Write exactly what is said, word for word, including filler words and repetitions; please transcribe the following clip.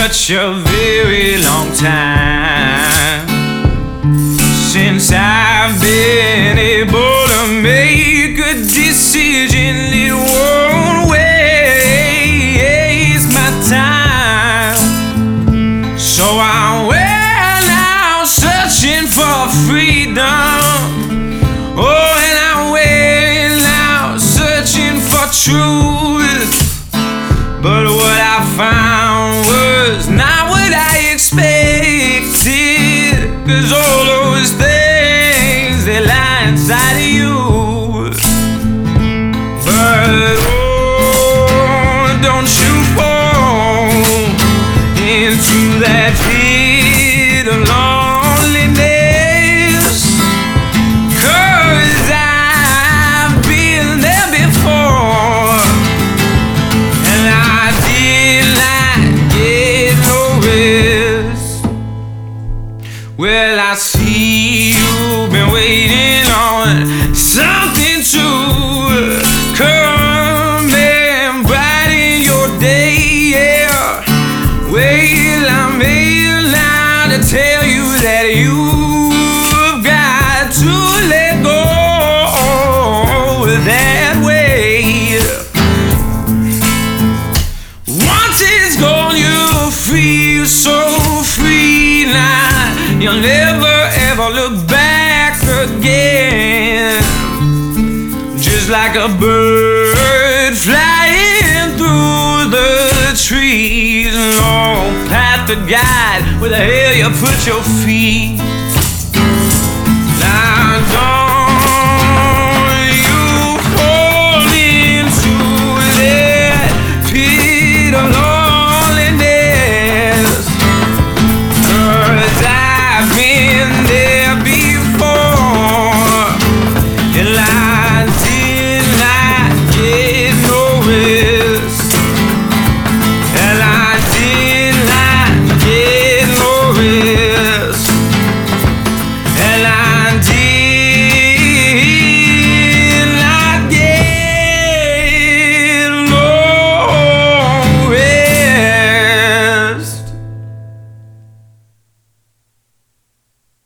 such a very long time since I've been able to make a decision. It won't waste my time, so I went out searching for freedom. Oh, and I went out searching for truth, but what I found was not what I expected. 'Cause all those things, they lie inside of you. But oh, don't you fall into that pit of loneliness, 'cause I've been there before, and I did not get no rest. Well, I see you've been waiting on something to come and brighten your day, yeah. Well, I'm here now to tell you that you've got to let go that way. Once it's gone, you'll feel so free now. You'll never ever look back again. Just like a bird flying through the trees, long path to guide where the hell you put your feet.